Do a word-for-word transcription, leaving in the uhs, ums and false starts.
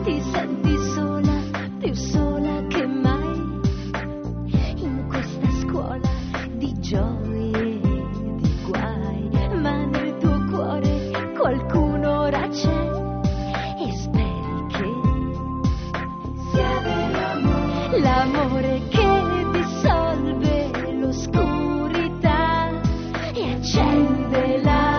ti senti sola, più sola che mai, in questa scuola di gioie e di guai, ma nel tuo cuore qualcuno ora c'è e speri che sia vero amore, l'amore che dissolve l'oscurità e accende la